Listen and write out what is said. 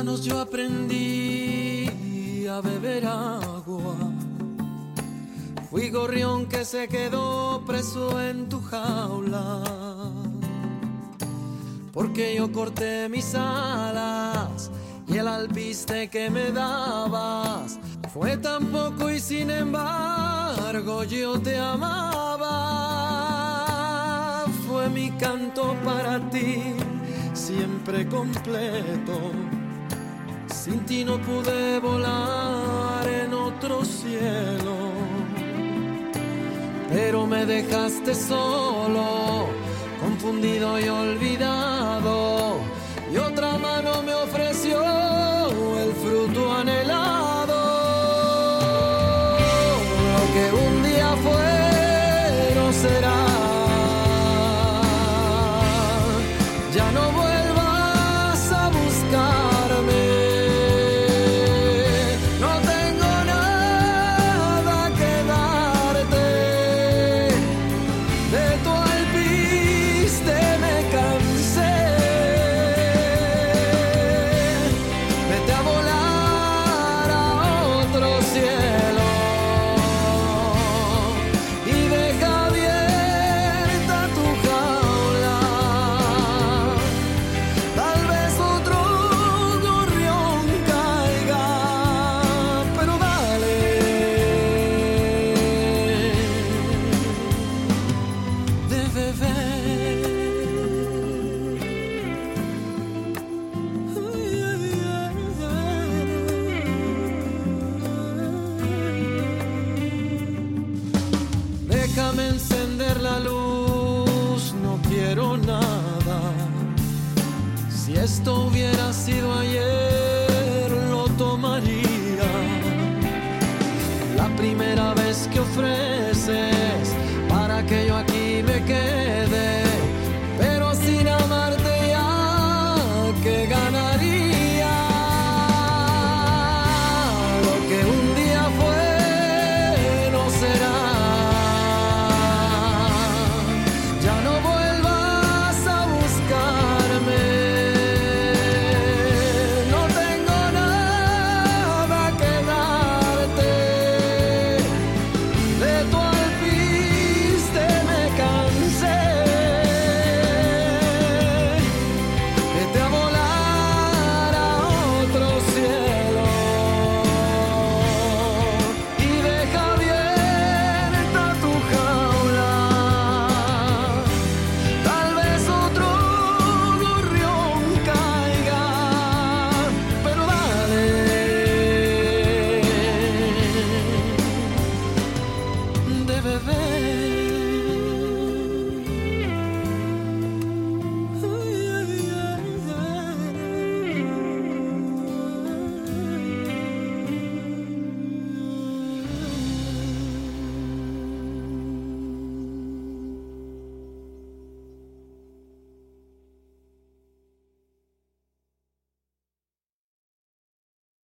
manos yo aprendí a beber agua. Fui gorrión que se quedó preso en tu jaula, porque yo corté mis alas y el alpiste que me dabas fue tan poco y sin embargo yo te amaba. Fue mi canto para ti, siempre completo. Sin ti no pude volar en otro cielo, pero me dejaste solo, confundido y olvidado, y otra mano me ofreció el fruto anhelado. Lo que un día fue no será. Ya no vuelvas a buscarme. No tengo nada que darte. De tu alpiste me cansé. Vete a volar a otro cielo y deja abierta tu jaula. Tal vez otro gorrión caiga, pero dale. De beber. Déjame encender la luz, no quiero nada. Si esto hubiera sido ayer, lo tomaría. La primera vez que ofreces